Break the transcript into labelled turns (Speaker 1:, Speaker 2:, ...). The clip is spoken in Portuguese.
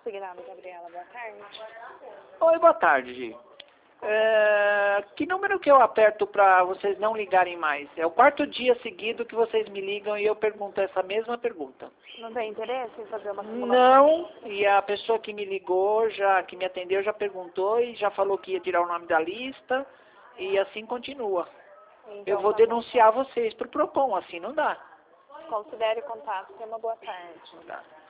Speaker 1: Consignado, Gabriela. Boa tarde.
Speaker 2: Oi, boa tarde, Gi. Que número que eu aperto para vocês não ligarem mais? É o quarto dia seguido que vocês me ligam e eu pergunto essa mesma pergunta.
Speaker 1: Não tem interesse em fazer uma simulação?
Speaker 2: Não, e a pessoa que me ligou, que me atendeu, já perguntou e já falou que ia tirar o nome da lista e assim continua.
Speaker 1: Então,
Speaker 2: Eu vou
Speaker 1: tá
Speaker 2: denunciar vocês pro Procon, assim não dá.
Speaker 1: bom. Considere o contato. Tenha uma boa tarde.
Speaker 2: Não dá.